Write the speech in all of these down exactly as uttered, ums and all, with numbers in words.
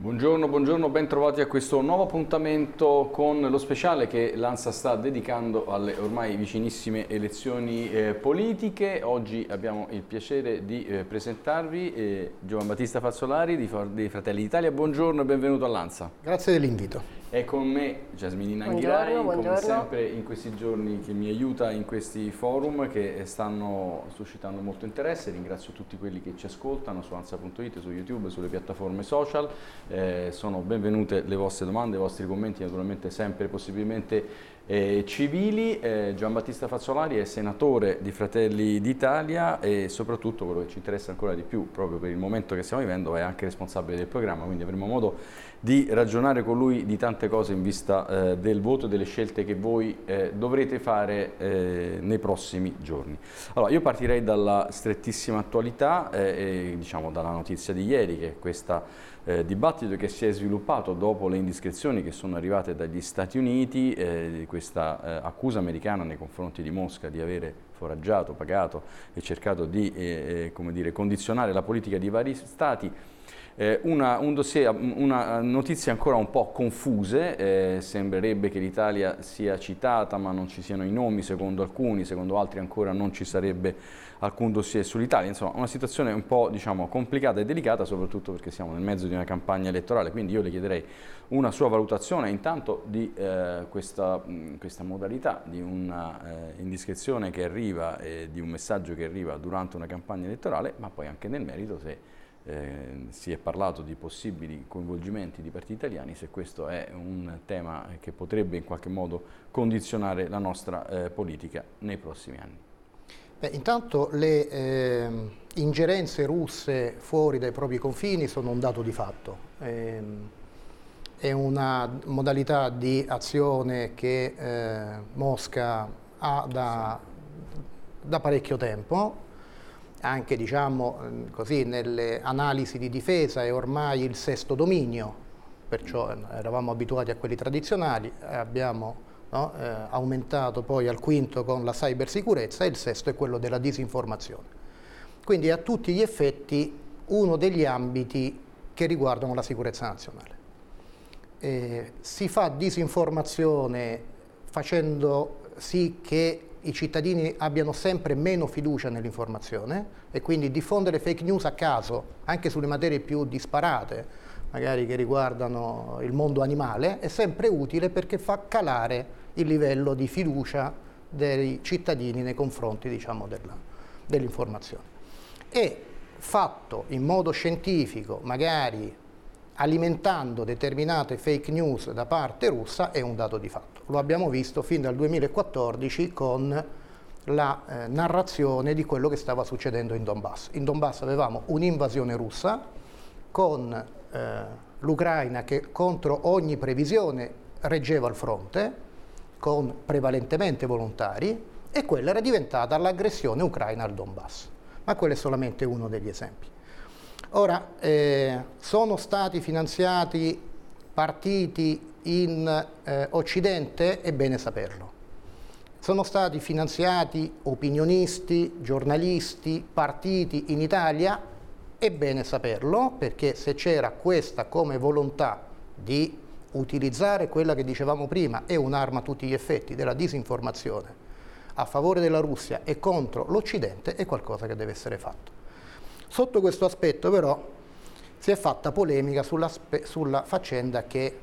Buongiorno, buongiorno, ben trovati a questo nuovo appuntamento con lo speciale che l'ANSA sta dedicando alle ormai vicinissime elezioni eh, politiche. Oggi abbiamo il piacere di eh, presentarvi eh, Giovan Battista Fazzolari di, di Fratelli d'Italia. Buongiorno e benvenuto all'ANSA. Grazie dell'invito. È con me Jasminina Anghirai, buongiorno, come buongiorno. sempre in questi giorni che mi aiuta in questi forum che stanno suscitando molto interesse. Ringrazio tutti quelli che ci ascoltano su ansa punto it, su YouTube, sulle piattaforme social. Eh, sono benvenute le vostre domande, i vostri commenti, naturalmente sempre possibilmente eh, civili. Eh, Giovan Battista Fazzolari è senatore di Fratelli d'Italia e soprattutto quello che ci interessa ancora di più, proprio per il momento che stiamo vivendo, è anche responsabile del programma, quindi avremo modo di ragionare con lui di tante cose in vista eh, del voto e delle scelte che voi eh, dovrete fare eh, nei prossimi giorni. Allora, io partirei dalla strettissima attualità, eh, e, diciamo dalla notizia di ieri, che è questo eh, dibattito che si è sviluppato dopo le indiscrezioni che sono arrivate dagli Stati Uniti, eh, di questa eh, accusa americana nei confronti di Mosca di avere foraggiato, pagato e cercato di eh, come dire, condizionare la politica di vari stati. Eh, una, un dossier, una notizia ancora un po' confuse, eh, sembrerebbe che l'Italia sia citata ma non ci siano i nomi secondo alcuni, secondo altri ancora non ci sarebbe alcun dossier sull'Italia, insomma una situazione un po' diciamo complicata e delicata, soprattutto perché siamo nel mezzo di una campagna elettorale, quindi io le chiederei una sua valutazione intanto di eh, questa, mh, questa modalità di una eh, indiscrezione che arriva e di un messaggio che arriva durante una campagna elettorale, ma poi anche nel merito se Eh, si è parlato di possibili coinvolgimenti di partiti italiani, se questo è un tema che potrebbe in qualche modo condizionare la nostra eh, politica nei prossimi anni. Beh, intanto le eh, ingerenze russe fuori dai propri confini sono un dato di fatto. Eh, è una modalità di azione che eh, Mosca ha da, da parecchio tempo. Anche diciamo così nelle analisi di difesa è ormai il sesto dominio, perciò eravamo abituati a quelli tradizionali, abbiamo no, eh, aumentato poi al quinto con la cybersicurezza e il sesto è quello della disinformazione. Quindi a tutti gli effetti uno degli ambiti che riguardano la sicurezza nazionale. Eh, si fa disinformazione facendo sì che i cittadini abbiano sempre meno fiducia nell'informazione e quindi diffondere fake news a caso, anche sulle materie più disparate, magari che riguardano il mondo animale, è sempre utile perché fa calare il livello di fiducia dei cittadini nei confronti, diciamo, della, dell'informazione. E fatto in modo scientifico, magari alimentando determinate fake news da parte russa, è un dato di fatto. Lo abbiamo visto fin dal duemilaquattordici con la eh, narrazione di quello che stava succedendo in Donbass. In Donbass avevamo un'invasione russa con eh, l'Ucraina che contro ogni previsione reggeva il fronte, con prevalentemente volontari, e quella era diventata l'aggressione ucraina al Donbass. Ma quello è solamente uno degli esempi. Ora, eh, sono stati finanziati partiti in eh, Occidente? È bene saperlo. Sono stati finanziati opinionisti, giornalisti, partiti in Italia? È bene saperlo, perché se c'era questa come volontà di utilizzare quella che dicevamo prima, è un'arma a tutti gli effetti della disinformazione a favore della Russia e contro l'Occidente, è qualcosa che deve essere fatto. Sotto questo aspetto però si è fatta polemica sulla, sulla faccenda che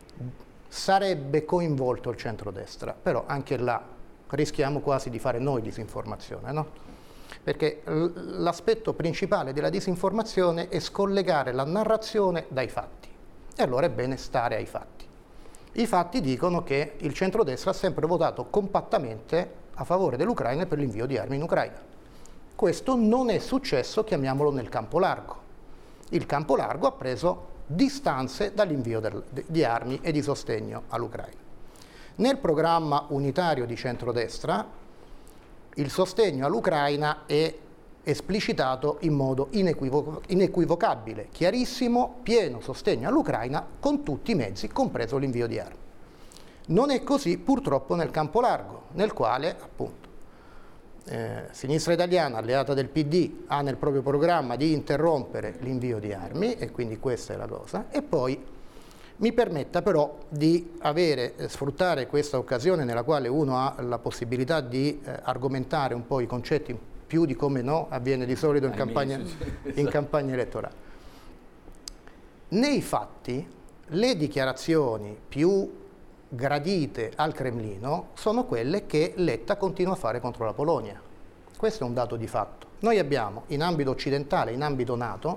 sarebbe coinvolto il centrodestra, però anche là rischiamo quasi di fare noi disinformazione, no? Perché l'aspetto principale della disinformazione è scollegare la narrazione dai fatti, e allora è bene stare ai fatti. I fatti dicono che il centrodestra ha sempre votato compattamente a favore dell'Ucraina e per l'invio di armi in Ucraina. Questo non è successo, chiamiamolo, nel campo largo. Il campo largo ha preso distanze dall'invio del, di armi e di sostegno all'Ucraina. Nel programma unitario di centrodestra il sostegno all'Ucraina è esplicitato in modo inequivoc- inequivocabile, chiarissimo, pieno sostegno all'Ucraina con tutti i mezzi, compreso l'invio di armi. Non è così purtroppo nel campo largo, nel quale appunto eh, sinistra italiana, alleata del P D, ha nel proprio programma di interrompere l'invio di armi, e quindi questa è la cosa. E poi mi permetta però di avere, eh, sfruttare questa occasione nella quale uno ha la possibilità di eh, argomentare un po' i concetti più di come no avviene di solito in, campagna, in campagna elettorale. Nei fatti, le dichiarazioni più gradite al Cremlino sono quelle che Letta continua a fare contro la Polonia. Questo è un dato di fatto. Noi abbiamo in ambito occidentale, in ambito NATO,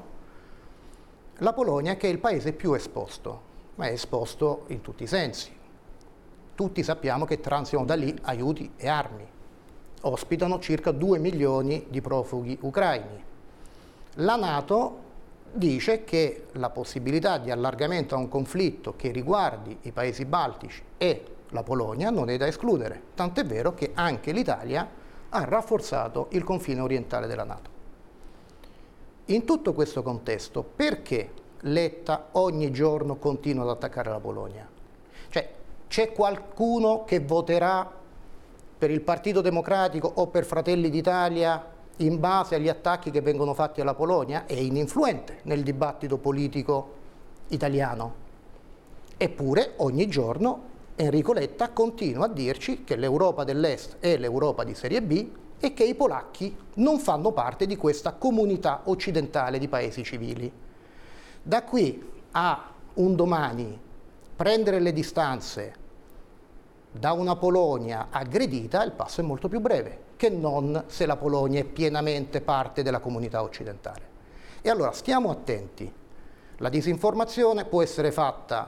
la Polonia che è il paese più esposto, ma è esposto in tutti i sensi. Tutti sappiamo che transitano da lì aiuti e armi. Ospitano circa due milioni di profughi ucraini. La NATO dice che la possibilità di allargamento a un conflitto che riguardi i paesi baltici e la Polonia non è da escludere, tant'è vero che anche l'Italia ha rafforzato il confine orientale della NATO. In tutto questo contesto, perché Letta ogni giorno continua ad attaccare la Polonia? Cioè, c'è qualcuno che voterà per il Partito Democratico o per Fratelli d'Italia in base agli attacchi che vengono fatti alla Polonia? È ininfluente nel dibattito politico italiano. Eppure ogni giorno Enrico Letta continua a dirci che l'Europa dell'Est è l'Europa di serie B e che i polacchi non fanno parte di questa comunità occidentale di paesi civili. Da qui a un domani prendere le distanze da una Polonia aggredita, il passo è molto più breve che non se la Polonia è pienamente parte della comunità occidentale. E allora stiamo attenti, la disinformazione può essere fatta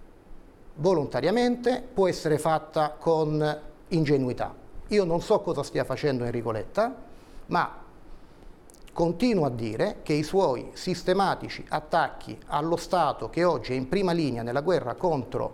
volontariamente, può essere fatta con ingenuità. Io non so cosa stia facendo Enrico Letta, ma continuo a dire che i suoi sistematici attacchi allo Stato che oggi è in prima linea nella guerra contro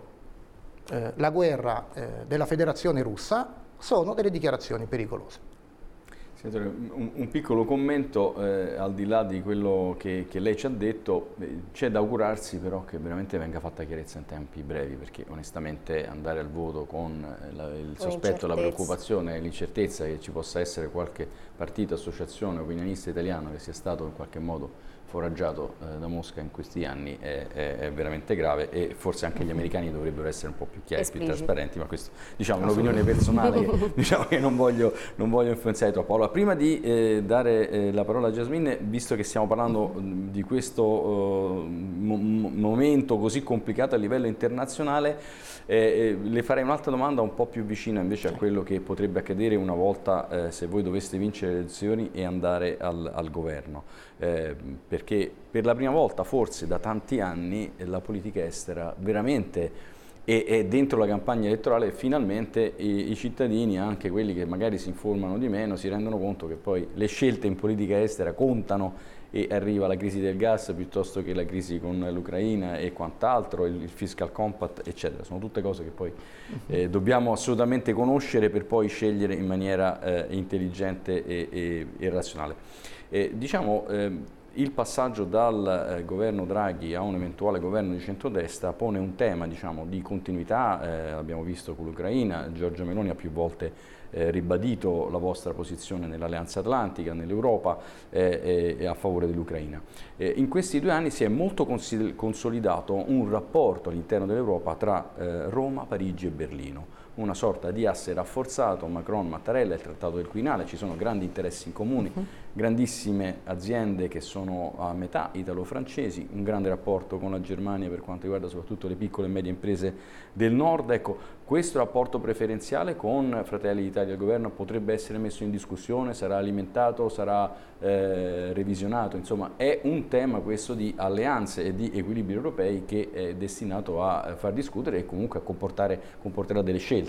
eh, la guerra eh, della Federazione Russa sono delle dichiarazioni pericolose. Senatore, un, un piccolo commento, eh, al di là di quello che, che lei ci ha detto, eh, c'è da augurarsi però che veramente venga fatta chiarezza in tempi brevi, perché onestamente andare al voto con eh, la, il sospetto, la preoccupazione, l'incertezza che ci possa essere qualche partito, associazione, opinionista italiano che sia stato in qualche modo foraggiato eh, da Mosca in questi anni è, è, è veramente grave, e forse anche gli americani dovrebbero essere un po' più chiari, più trasparenti, ma questo diciamo, è un'opinione personale che, diciamo, che non voglio, non voglio influenzare troppo. Allora, prima di eh, dare eh, la parola a Jasmine, visto che stiamo parlando mh, di questo uh, mo momento così complicato a livello internazionale, eh, eh, le farei un'altra domanda un po' più vicina invece a quello che potrebbe accadere una volta eh, se voi doveste vincere le elezioni e andare al, al governo. Eh, perché per la prima volta forse da tanti anni la politica estera veramente è, è dentro la campagna elettorale, e finalmente i, i cittadini, anche quelli che magari si informano di meno, si rendono conto che poi le scelte in politica estera contano, e arriva la crisi del gas piuttosto che la crisi con l'Ucraina e quant'altro, il, il fiscal compact eccetera. Sono tutte cose che poi eh, dobbiamo assolutamente conoscere per poi scegliere in maniera eh, intelligente e, e, e razionale. Eh, diciamo, eh, il passaggio dal eh, governo Draghi a un eventuale governo di centrodestra pone un tema, diciamo, di continuità, eh, abbiamo visto con l'Ucraina, Giorgia Meloni ha più volte eh, ribadito la vostra posizione nell'Alleanza Atlantica, nell'Europa eh, e a favore dell'Ucraina. Eh, in questi due anni si è molto consolidato un rapporto all'interno dell'Europa tra eh, Roma, Parigi e Berlino, una sorta di asse rafforzato, Macron-Mattarella, il trattato del Quirinale, ci sono grandi interessi in comune, uh-huh. grandissime aziende che sono a metà italo-francesi, un grande rapporto con la Germania per quanto riguarda soprattutto le piccole e medie imprese del nord. Ecco, questo rapporto preferenziale con Fratelli d'Italia al governo potrebbe essere messo in discussione, sarà alimentato, sarà eh, revisionato, insomma è un tema questo di alleanze e di equilibri europei che è destinato a far discutere e comunque a comportare, comporterà delle scelte.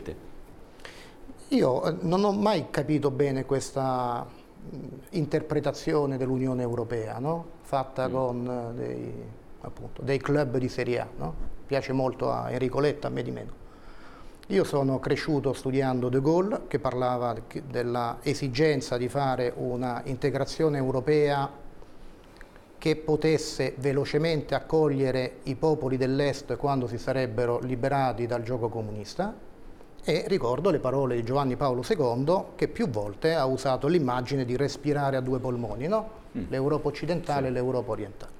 Io non ho mai capito bene questa interpretazione dell'Unione Europea, no? Fatta mm. con dei, appunto, dei club di Serie A, no? Piace molto a Enrico Letta, a me di meno. Io sono cresciuto studiando De Gaulle, che parlava della esigenza di fare una integrazione europea che potesse velocemente accogliere i popoli dell'Est quando si sarebbero liberati dal giogo comunista, E ricordo le parole di Giovanni Paolo secondo, che più volte ha usato l'immagine di respirare a due polmoni, no? Mm. L'Europa occidentale sì. e l'Europa orientale.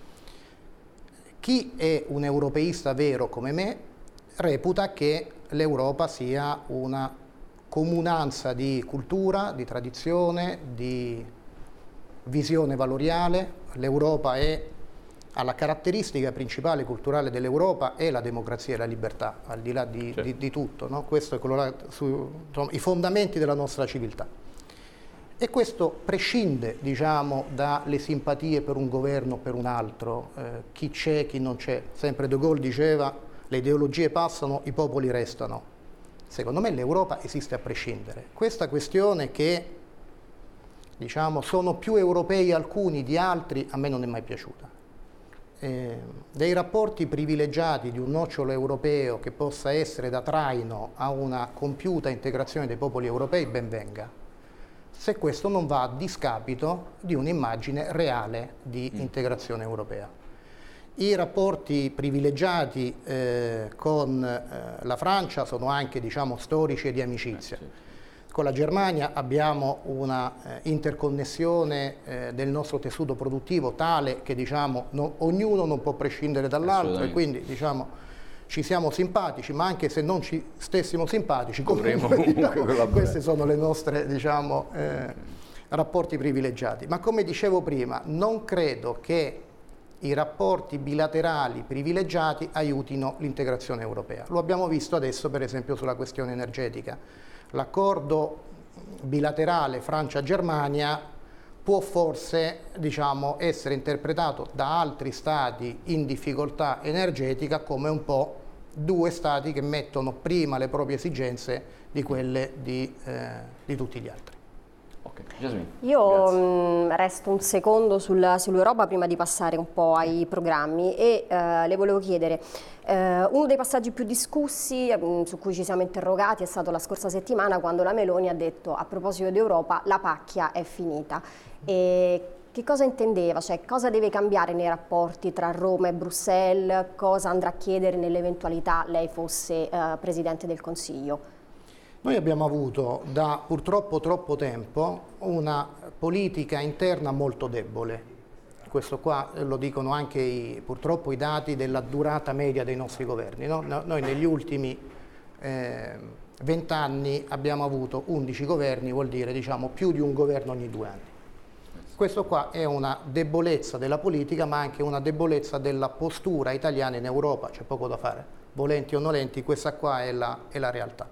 Chi è un europeista vero come me reputa che l'Europa sia una comunanza di cultura, di tradizione, di visione valoriale. L'Europa è ha la caratteristica principale culturale dell'Europa è la democrazia e la libertà, al di là di, certo. di, di tutto, no? Questo è quello là, su, insomma, i fondamenti della nostra civiltà. E questo prescinde, diciamo, dalle simpatie per un governo o per un altro, eh, chi c'è, chi non c'è. Sempre De Gaulle diceva, le ideologie passano, i popoli restano. Secondo me l'Europa esiste a prescindere. Questa questione che, diciamo, sono più europei alcuni di altri, a me non è mai piaciuta. Eh, dei rapporti privilegiati di un nocciolo europeo che possa essere da traino a una compiuta integrazione dei popoli europei, ben venga, se questo non va a discapito di un'immagine reale di mm. integrazione europea. I rapporti privilegiati eh, con eh, la Francia sono anche, diciamo, storici e di amicizia. Eh, sì. Con la Germania abbiamo una eh, interconnessione eh, del nostro tessuto produttivo tale che, diciamo, no, ognuno non può prescindere dall'altro e quindi, diciamo, ci siamo simpatici, ma anche se non ci stessimo simpatici, comunque, diciamo, queste sono le nostre, diciamo, eh, rapporti privilegiati. Ma come dicevo prima, non credo che i rapporti bilaterali privilegiati aiutino l'integrazione europea. Lo abbiamo visto adesso, per esempio, sulla questione energetica. L'accordo bilaterale Francia-Germania può forse, diciamo, essere interpretato da altri stati in difficoltà energetica come un po' due stati che mettono prima le proprie esigenze di quelle di, eh, di tutti gli altri. Okay. Io mh, resto un secondo sul, sull'Europa prima di passare un po' ai programmi e eh, le volevo chiedere, eh, uno dei passaggi più discussi mh, su cui ci siamo interrogati è stato la scorsa settimana quando la Meloni ha detto a proposito d'Europa la pacchia è finita. E che cosa intendeva? Cioè, cosa deve cambiare nei rapporti tra Roma e Bruxelles? Cosa andrà a chiedere nell'eventualità lei fosse eh, Presidente del Consiglio? Noi abbiamo avuto da purtroppo troppo tempo una politica interna molto debole. Questo qua lo dicono anche i, purtroppo i dati della durata media dei nostri governi. No? Noi negli ultimi vent'anni eh, abbiamo avuto undici governi, vuol dire, diciamo, più di un governo ogni due anni. Questo qua è una debolezza della politica, ma anche una debolezza della postura italiana in Europa, c'è poco da fare. Volenti o nolenti, questa qua è la, è la realtà.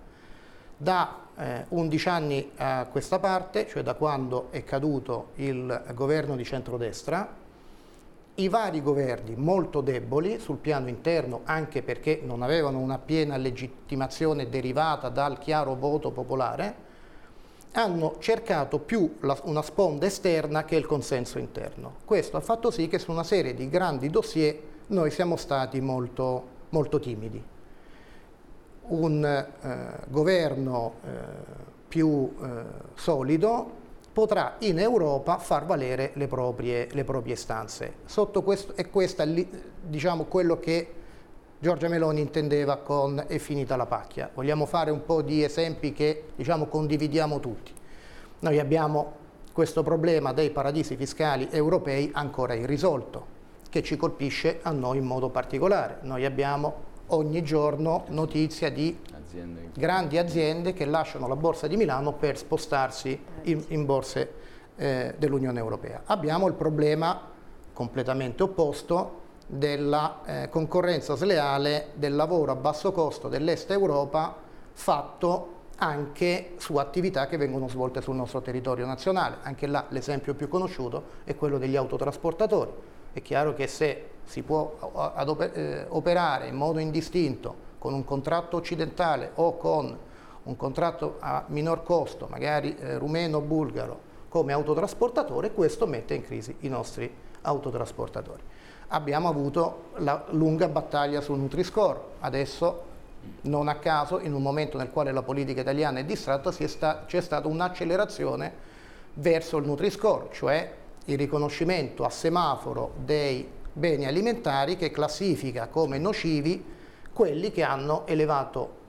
Da eh, undici anni a questa parte, cioè da quando è caduto il governo di centrodestra, i vari governi molto deboli sul piano interno, anche perché non avevano una piena legittimazione derivata dal chiaro voto popolare, hanno cercato più la, una sponda esterna che il consenso interno. Questo ha fatto sì che su una serie di grandi dossier noi siamo stati molto, molto timidi. Un eh, governo eh, più eh, solido potrà in Europa far valere le proprie, le proprie istanze. Sotto questo, e questo è, diciamo, quello che Giorgia Meloni intendeva con è finita la pacchia. Vogliamo fare un po' di esempi che, diciamo, condividiamo tutti. Noi abbiamo questo problema dei paradisi fiscali europei ancora irrisolto, che ci colpisce a noi in modo particolare. Noi abbiamo ogni giorno notizia di aziende. grandi aziende che lasciano la borsa di Milano per spostarsi in, in borse eh, dell'Unione Europea. Abbiamo il problema completamente opposto della eh, concorrenza sleale del lavoro a basso costo dell'Est Europa fatto anche su attività che vengono svolte sul nostro territorio nazionale. Anche là l'esempio più conosciuto è quello degli autotrasportatori. È chiaro che se si può operare in modo indistinto con un contratto occidentale o con un contratto a minor costo, magari eh, rumeno o bulgaro, come autotrasportatore, questo mette in crisi i nostri autotrasportatori. Abbiamo avuto la lunga battaglia sul Nutri-Score, adesso non a caso in un momento nel quale la politica italiana è distratta c'è sta, stata un'accelerazione verso il Nutri-Score, cioè il riconoscimento a semaforo dei beni alimentari che classifica come nocivi quelli che hanno elevato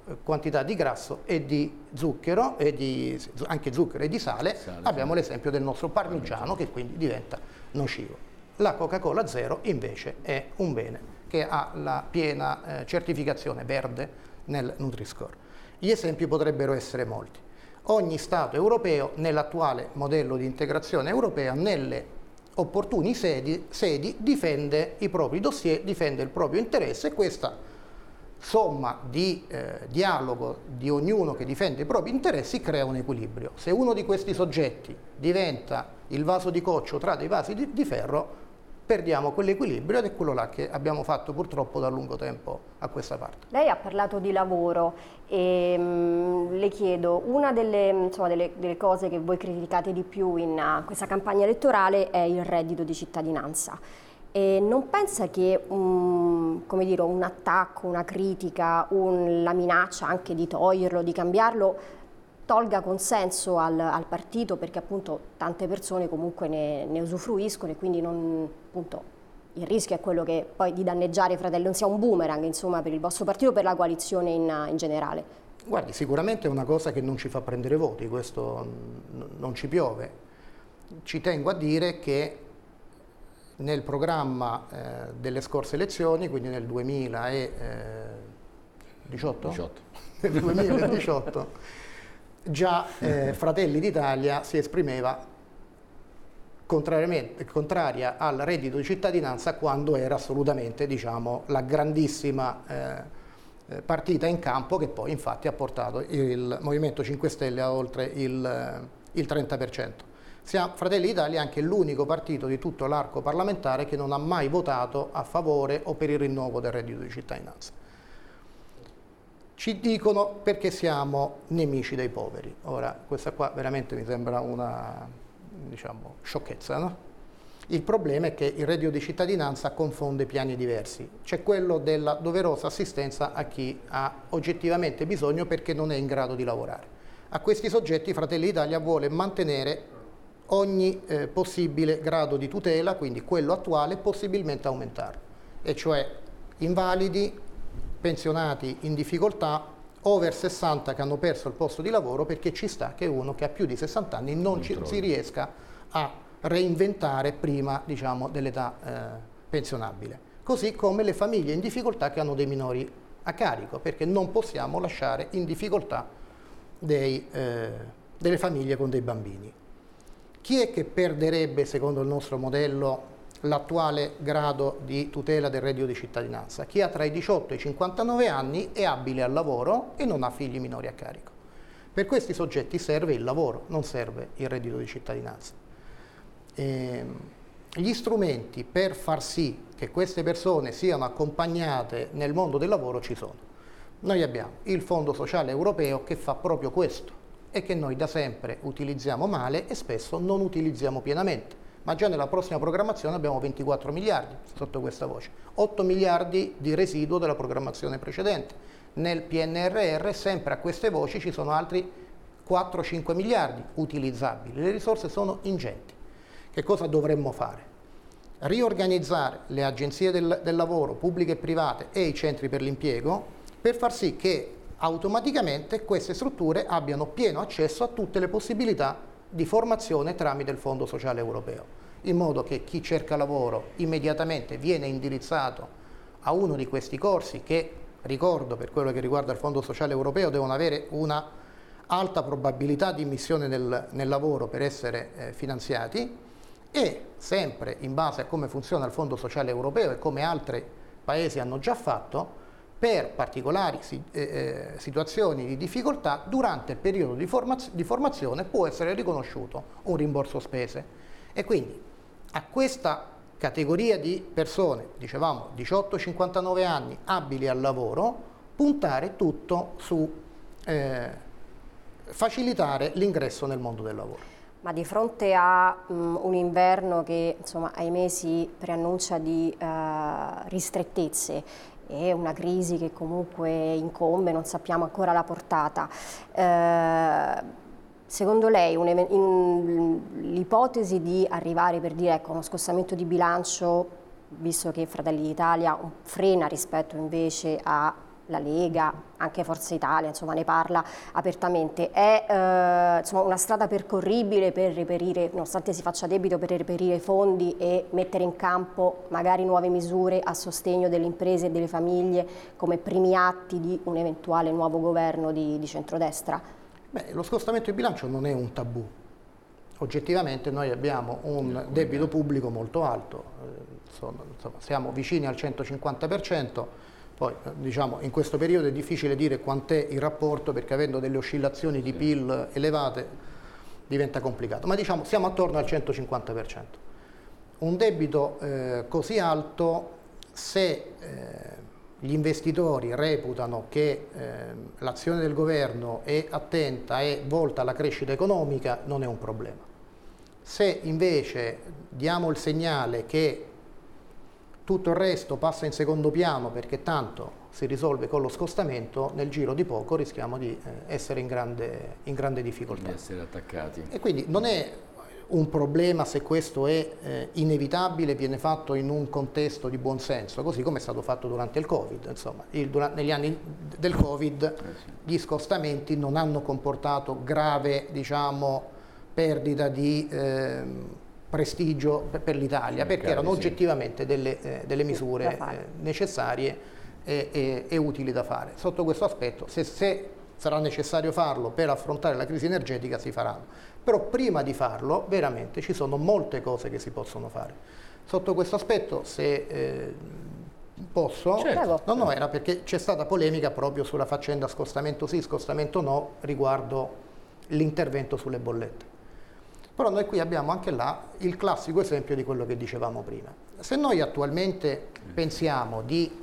quantità di grasso e di zucchero, e di, anche zucchero e di sale, sale abbiamo sì. l'esempio del nostro parmigiano che quindi diventa nocivo. La Coca-Cola Zero invece è un bene che ha la piena eh, certificazione verde nel Nutri-Score. Gli esempi potrebbero essere molti. Ogni Stato europeo, nell'attuale modello di integrazione europea, nelle opportuni sedi, sedi difende i propri dossier, difende il proprio interesse, e questa somma di eh, dialogo di ognuno che difende i propri interessi crea un equilibrio. Se uno di questi soggetti diventa il vaso di coccio tra dei vasi di, di ferro, perdiamo quell'equilibrio, ed è quello là che abbiamo fatto purtroppo da lungo tempo a questa parte. Lei ha parlato di lavoro e mh, le chiedo, una delle, insomma, delle, delle cose che voi criticate di più in uh, questa campagna elettorale è il reddito di cittadinanza. E non pensa che um, come dire, un attacco, una critica, un, la minaccia anche di toglierlo, di cambiarlo, tolga consenso al, al partito, perché appunto tante persone comunque ne, ne usufruiscono, e quindi non, appunto, il rischio è quello che poi di danneggiare i Fratelli non sia un boomerang, insomma, per il vostro partito, per la coalizione in, in generale? Guardi, sicuramente è una cosa che non ci fa prendere voti, questo n- non ci piove. Ci tengo a dire che nel programma eh, delle scorse elezioni, quindi nel duemiladiciotto, diciotto. nel duemiladiciotto già eh, Fratelli d'Italia si esprimeva contrariamente, contraria al reddito di cittadinanza, quando era assolutamente, diciamo, la grandissima eh, partita in campo, che poi infatti ha portato il Movimento cinque Stelle a oltre il, il trenta per cento. Siamo, Fratelli d'Italia è anche l'unico partito di tutto l'arco parlamentare che non ha mai votato a favore o per il rinnovo del reddito di cittadinanza. Ci dicono perché siamo nemici dei poveri. Ora, questa qua veramente mi sembra una, diciamo, sciocchezza, no? Il problema è che il reddito di cittadinanza confonde piani diversi. C'è quello della doverosa assistenza a chi ha oggettivamente bisogno perché non è in grado di lavorare. A questi soggetti Fratelli d'Italia vuole mantenere ogni eh, possibile grado di tutela, quindi quello attuale, possibilmente aumentarlo, e cioè invalidi, pensionati in difficoltà, over sessanta che hanno perso il posto di lavoro, perché ci sta che uno che ha più di sessanta anni non ci, si riesca a reinventare prima, diciamo, dell'età eh, pensionabile. Così come le famiglie in difficoltà che hanno dei minori a carico, perché non possiamo lasciare in difficoltà dei, eh, delle famiglie con dei bambini. Chi è che perderebbe, secondo il nostro modello, l'attuale grado di tutela del reddito di cittadinanza? Chi ha tra i diciotto e i cinquantanove anni, è abile al lavoro e non ha figli minori a carico. Per questi soggetti serve il lavoro, non serve il reddito di cittadinanza. E gli strumenti per far sì che queste persone siano accompagnate nel mondo del lavoro ci sono. Noi abbiamo il Fondo Sociale Europeo che fa proprio questo e che noi da sempre utilizziamo male e spesso non utilizziamo pienamente. Ma già nella prossima programmazione abbiamo ventiquattro miliardi sotto questa voce, otto miliardi di residuo della programmazione precedente. Nel P N R R sempre a queste voci ci sono altri quattro cinque miliardi utilizzabili, le risorse sono ingenti. Che cosa dovremmo fare? Riorganizzare le agenzie del, del lavoro pubbliche e private e i centri per l'impiego per far sì che automaticamente queste strutture abbiano pieno accesso a tutte le possibilità di formazione tramite il Fondo Sociale Europeo, in modo che chi cerca lavoro immediatamente viene indirizzato a uno di questi corsi che, ricordo, per quello che riguarda il Fondo Sociale Europeo, devono avere una alta probabilità di immissione nel, nel lavoro per essere eh, finanziati, e sempre in base a come funziona il Fondo Sociale Europeo e come altri paesi hanno già fatto, per particolari eh, situazioni di difficoltà, durante il periodo di, formaz- di formazione può essere riconosciuto un rimborso spese. E quindi a questa categoria di persone, dicevamo diciotto cinquantanove anni, abili al lavoro, puntare tutto su eh, facilitare l'ingresso nel mondo del lavoro. Ma di fronte a um, un inverno che, insomma, ahimè si preannuncia di uh, ristrettezze e una crisi che comunque incombe, non sappiamo ancora la portata, eh, secondo lei l'ipotesi di arrivare, per dire, ecco, uno scostamento di bilancio, visto che Fratelli d'Italia frena rispetto invece a la Lega, anche Forza Italia, insomma, ne parla apertamente. È eh, insomma, una strada percorribile per reperire, nonostante si faccia debito, per reperire fondi e mettere in campo magari nuove misure a sostegno delle imprese e delle famiglie come primi atti di un eventuale nuovo governo di, di centrodestra? Beh, lo scostamento di bilancio non è un tabù. Oggettivamente noi abbiamo un debito pubblico molto alto, insomma, siamo vicini al centocinquanta per cento. Poi diciamo in questo periodo è difficile dire quant'è il rapporto, perché avendo delle oscillazioni di P I L elevate diventa complicato, ma diciamo siamo attorno al centocinquanta per cento. Un debito eh, così alto, se eh, gli investitori reputano che eh, l'azione del governo è attenta e volta alla crescita economica, non è un problema. Se invece diamo il segnale che tutto il resto passa in secondo piano perché tanto si risolve con lo scostamento, nel giro di poco rischiamo di essere in grande, in grande difficoltà. Di essere attaccati. E quindi non è un problema se questo è eh, inevitabile, viene fatto in un contesto di buon senso, così come è stato fatto durante il Covid. Insomma, il, durante, negli anni del Covid eh sì. gli scostamenti non hanno comportato grave, diciamo, perdita di eh, prestigio per, per l'Italia, perché erano sì. oggettivamente delle, eh, delle misure eh, necessarie e, e, e utili da fare. Sotto questo aspetto, se, se sarà necessario farlo per affrontare la crisi energetica, si faranno. Però prima di farlo, veramente, ci sono molte cose che si possono fare. Sotto questo aspetto, se eh, posso, certo. no, no, era perché c'è stata polemica proprio sulla faccenda scostamento sì, scostamento no, riguardo l'intervento sulle bollette. Però noi qui abbiamo anche là il classico esempio di quello che dicevamo prima. Se noi attualmente pensiamo di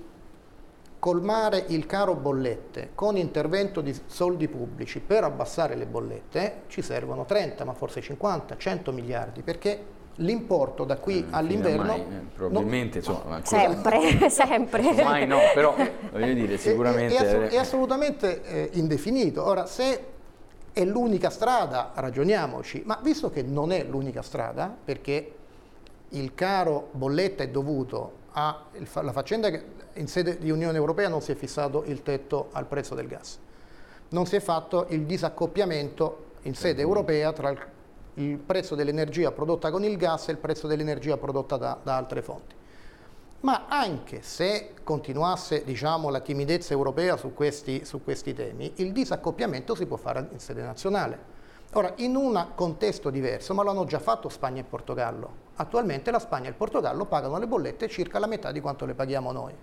colmare il caro bollette con intervento di soldi pubblici per abbassare le bollette, ci servono trenta, ma forse cinquanta, cento miliardi, perché l'importo da qui eh, all'inverno... Eh, probabilmente, no, insomma... Sempre, sempre. Mai no, però, voglio dire, sicuramente... È, è, è, è assolutamente eh, indefinito. Ora, se è l'unica strada, ragioniamoci, ma visto che non è l'unica strada, perché il caro bolletta è dovuto alla faccenda che in sede di Unione Europea non si è fissato il tetto al prezzo del gas, non si è fatto il disaccoppiamento in sede europea tra il, il prezzo dell'energia prodotta con il gas e il prezzo dell'energia prodotta da, da altre fonti. Ma anche se continuasse, diciamo, la timidezza europea su questi, su questi temi, il disaccoppiamento si può fare in sede nazionale. Ora, in un contesto diverso, ma lo hanno già fatto Spagna e Portogallo. Attualmente la Spagna e il Portogallo pagano le bollette circa la metà di quanto le paghiamo noi.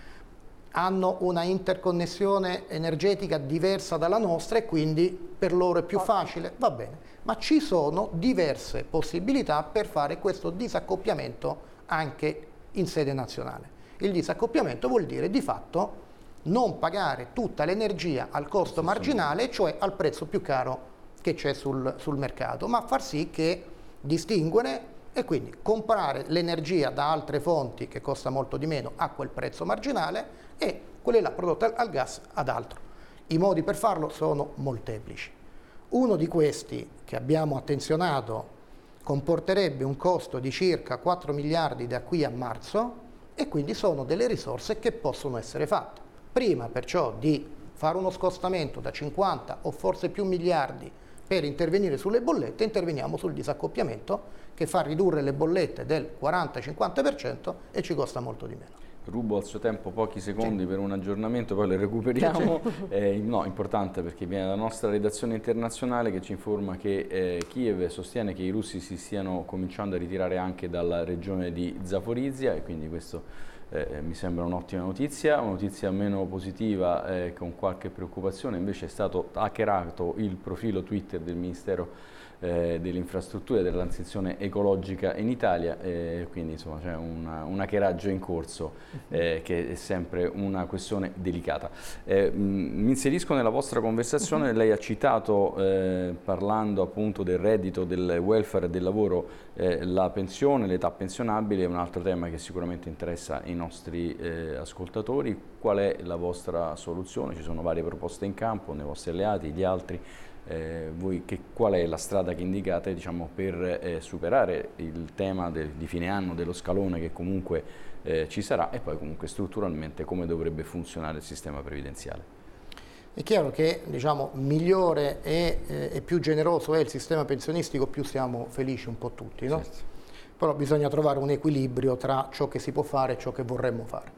Hanno una interconnessione energetica diversa dalla nostra e quindi per loro è più facile, va bene. Ma ci sono diverse possibilità per fare questo disaccoppiamento anche in sede nazionale. Il disaccoppiamento vuol dire di fatto non pagare tutta l'energia al costo marginale, cioè al prezzo più caro che c'è sul, sul mercato, ma far sì che distinguere e quindi comprare l'energia da altre fonti che costa molto di meno a quel prezzo marginale e quella là prodotta al gas ad altro. I modi per farlo sono molteplici. Uno di questi che abbiamo attenzionato comporterebbe un costo di circa quattro miliardi da qui a marzo e quindi sono delle risorse che possono essere fatte. Prima perciò di fare uno scostamento da cinquanta o forse più miliardi per intervenire sulle bollette, interveniamo sul disaccoppiamento che fa ridurre le bollette del quaranta cinquanta per cento e ci costa molto di meno. Rubo al suo tempo pochi secondi sì. per un aggiornamento, poi le recuperiamo. Eh, no, importante perché viene dalla nostra redazione internazionale che ci informa che eh, Kiev sostiene che i russi si stiano cominciando a ritirare anche dalla regione di Zaporizhia e quindi questo eh, mi sembra un'ottima notizia. Una notizia meno positiva eh, con qualche preoccupazione invece è stato hackerato il profilo Twitter del Ministero Eh, delle infrastrutture e della transizione ecologica in Italia, eh, quindi insomma c'è una, un hackeraggio in corso eh, che è sempre una questione delicata. Eh, mh, mi inserisco nella vostra conversazione, lei ha citato eh, parlando appunto del reddito, del welfare e del lavoro, eh, la pensione, l'età pensionabile è un altro tema che sicuramente interessa i nostri eh, ascoltatori. Qual è la vostra soluzione? Ci sono varie proposte in campo, nei vostri alleati, gli altri. Eh, voi che, qual è la strada che indicate, diciamo, per eh, superare il tema del, di fine anno dello scalone che comunque eh, ci sarà, e poi comunque strutturalmente come dovrebbe funzionare il sistema previdenziale? È chiaro che, diciamo, migliore e, eh, e più generoso è il sistema pensionistico, più siamo felici un po' tutti, no? Certo. Però bisogna trovare un equilibrio tra ciò che si può fare e ciò che vorremmo fare.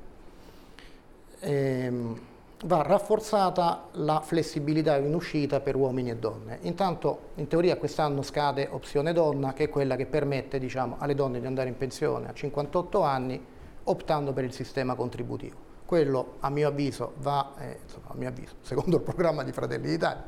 Ehm, va rafforzata la flessibilità in uscita per uomini e donne. Intanto, in teoria, quest'anno scade opzione donna, che è quella che permette, diciamo, alle donne di andare in pensione a cinquantotto anni optando per il sistema contributivo. Quello, a mio avviso, va, eh, insomma, a mio avviso, secondo il programma di Fratelli d'Italia,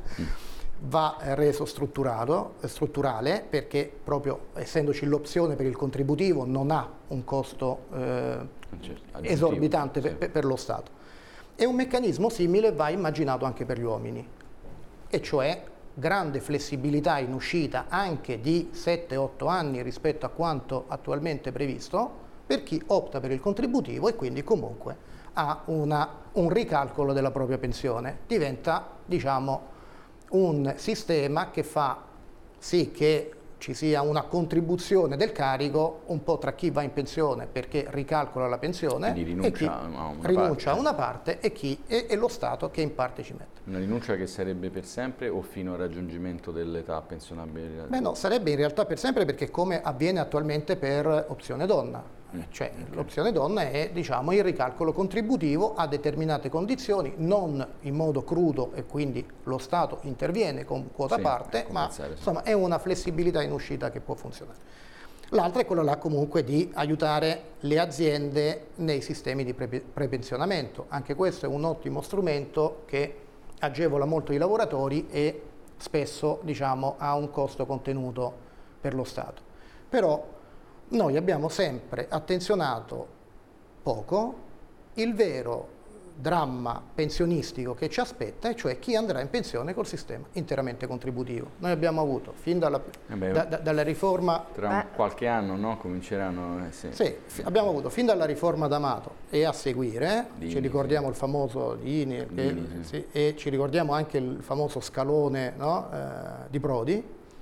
va reso strutturato, strutturale, perché proprio essendoci l'opzione per il contributivo non ha un costo eh, esorbitante per, per, per lo Stato. E un meccanismo simile va immaginato anche per gli uomini, e cioè grande flessibilità in uscita anche di sette otto anni rispetto a quanto attualmente previsto per chi opta per il contributivo e quindi comunque ha una, un ricalcolo della propria pensione. Diventa, diciamo, un sistema che fa sì che ci sia una contribuzione del carico un po' tra chi va in pensione perché ricalcola la pensione rinuncia e chi a una rinuncia parte. a una parte e, chi, e, e lo Stato che in parte ci mette. Una rinuncia che sarebbe per sempre o fino al raggiungimento dell'età pensionabile? Beh no, sarebbe in realtà per sempre, perché come avviene attualmente per opzione donna. Cioè, okay. L'opzione donna è, diciamo, il ricalcolo contributivo a determinate condizioni, non in modo crudo, e quindi lo Stato interviene con quota sì, parte, ma insomma è una flessibilità in uscita che può funzionare. L'altra è quella là comunque di aiutare le aziende nei sistemi di pre prepensionamento. Anche questo è un ottimo strumento che agevola molto i lavoratori e spesso, diciamo, ha un costo contenuto per lo Stato. Però noi abbiamo sempre attenzionato poco il vero dramma pensionistico che ci aspetta, e cioè chi andrà in pensione col sistema interamente contributivo. Noi abbiamo avuto fin dalla, eh beh, da, da, dalla riforma... Tra eh, qualche anno, no? Cominceranno... Eh, sì. Sì, abbiamo avuto fin dalla riforma D'Amato e a seguire, Dini, ci ricordiamo sì. il famoso Dini, Dini che, sì. Sì, e ci ricordiamo anche il famoso scalone, no? eh, di Prodi.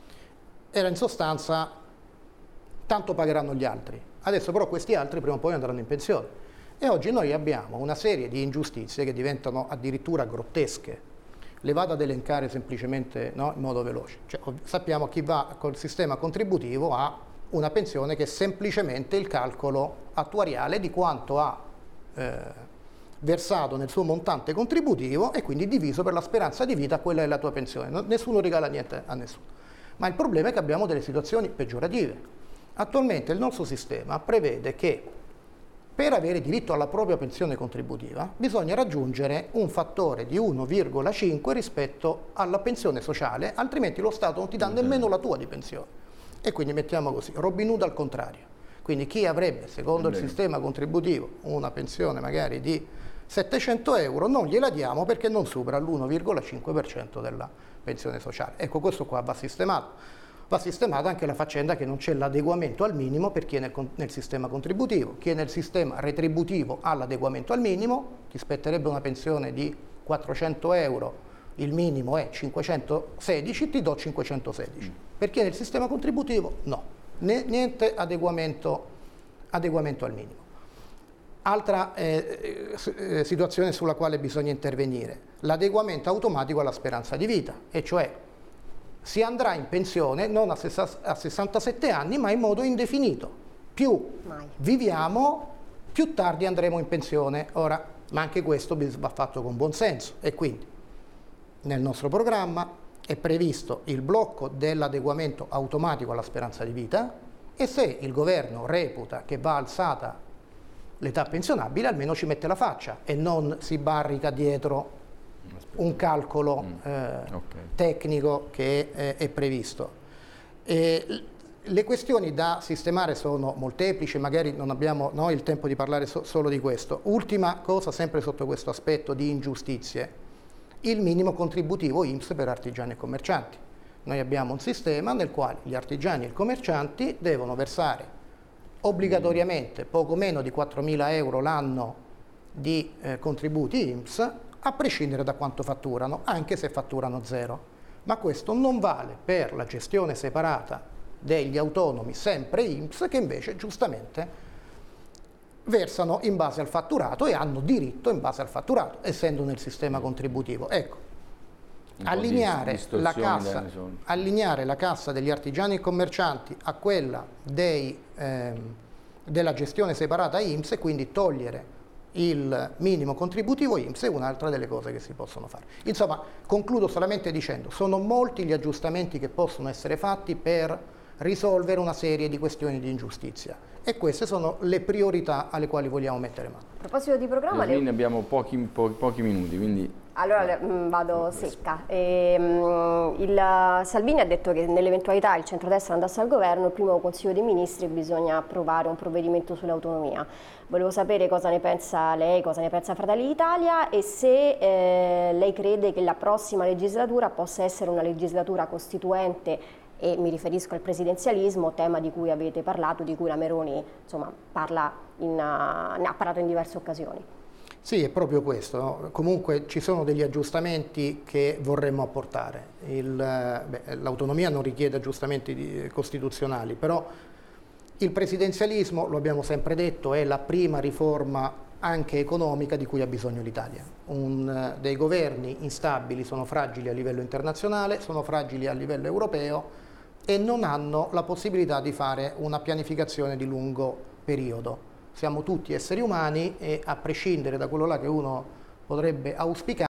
Era in sostanza... tanto pagheranno gli altri. Adesso però questi altri prima o poi andranno in pensione. E oggi noi abbiamo una serie di ingiustizie che diventano addirittura grottesche. Le vado ad elencare semplicemente, no, in modo veloce. Cioè, sappiamo chi va col sistema contributivo ha una pensione che è semplicemente il calcolo attuariale di quanto ha eh, versato nel suo montante contributivo e quindi diviso per la speranza di vita, quella è la tua pensione. Nessuno regala niente a nessuno. Ma il problema è che abbiamo delle situazioni peggiorative. Attualmente il nostro sistema prevede che per avere diritto alla propria pensione contributiva bisogna raggiungere un fattore di uno virgola cinque rispetto alla pensione sociale, altrimenti lo Stato non ti dà nemmeno la tua di pensione. E quindi mettiamo così, Robin Hood al contrario. Quindi chi avrebbe, secondo il sistema contributivo, una pensione magari di settecento euro, non gliela diamo perché non supera l'uno virgola cinque per cento della pensione sociale. Ecco, questo qua va sistemato. Va sistemata anche la faccenda che non c'è l'adeguamento al minimo per chi è nel, nel sistema contributivo. Chi è nel sistema retributivo ha l'adeguamento al minimo, ti spetterebbe una pensione di quattrocento euro, il minimo è cinquecentosedici, ti do cinquecentosedici. Mm. Per chi è nel sistema contributivo no, niente adeguamento, adeguamento al minimo. Altra eh, eh, situazione sulla quale bisogna intervenire, l'adeguamento automatico alla speranza di vita, e cioè si andrà in pensione non a sessantasette anni, ma in modo indefinito. Più Mai. viviamo, più tardi andremo in pensione. Ora, ma anche questo va fatto con buon senso, e quindi nel nostro programma è previsto il blocco dell'adeguamento automatico alla speranza di vita, e se il governo reputa che va alzata l'età pensionabile, almeno ci mette la faccia e non si barrica dietro un calcolo mm. eh, okay. tecnico che è, è previsto. E le questioni da sistemare sono molteplici, magari non abbiamo no, il tempo di parlare so solo di questo. Ultima cosa, sempre sotto questo aspetto di ingiustizie, il minimo contributivo I N P S per artigiani e commercianti. Noi abbiamo un sistema nel quale gli artigiani e i commercianti devono versare obbligatoriamente poco meno di quattromila euro l'anno di eh, contributi I N P S, a prescindere da quanto fatturano, anche se fatturano zero. ma questo non vale per la gestione separata degli autonomi, sempre I N P S, che invece giustamente versano in base al fatturato e hanno diritto in base al fatturato, essendo nel sistema contributivo. Ecco, allineare la, cassa, allineare la cassa degli artigiani e commercianti a quella dei, ehm, della gestione separata I N P S e quindi togliere il minimo contributivo I N P S è un'altra delle cose che si possono fare. Insomma, concludo solamente dicendo, sono molti gli aggiustamenti che possono essere fatti per risolvere una serie di questioni di ingiustizia e queste sono le priorità alle quali vogliamo mettere mano. A proposito di programma... Le... abbiamo pochi, po pochi minuti, quindi... Allora mh, vado secca. E, mh, il Salvini ha detto che nell'eventualità il centrodestra andasse al governo, il primo Consiglio dei Ministri bisogna approvare un provvedimento sull'autonomia. Volevo sapere cosa ne pensa lei, cosa ne pensa Fratelli d'Italia e se eh, lei crede che la prossima legislatura possa essere una legislatura costituente, e mi riferisco al presidenzialismo, tema di cui avete parlato, di cui la Meroni insomma, parla in, uh, ne ha parlato in diverse occasioni. Sì, è proprio questo. No? Comunque ci sono degli aggiustamenti che vorremmo apportare. L'autonomia non richiede aggiustamenti di, costituzionali, però il presidenzialismo, lo abbiamo sempre detto, è la prima riforma anche economica di cui ha bisogno l'Italia. Dei governi instabili sono fragili a livello internazionale, sono fragili a livello europeo e non hanno la possibilità di fare una pianificazione di lungo periodo. Siamo tutti esseri umani e a prescindere da quello là che uno potrebbe auspicare,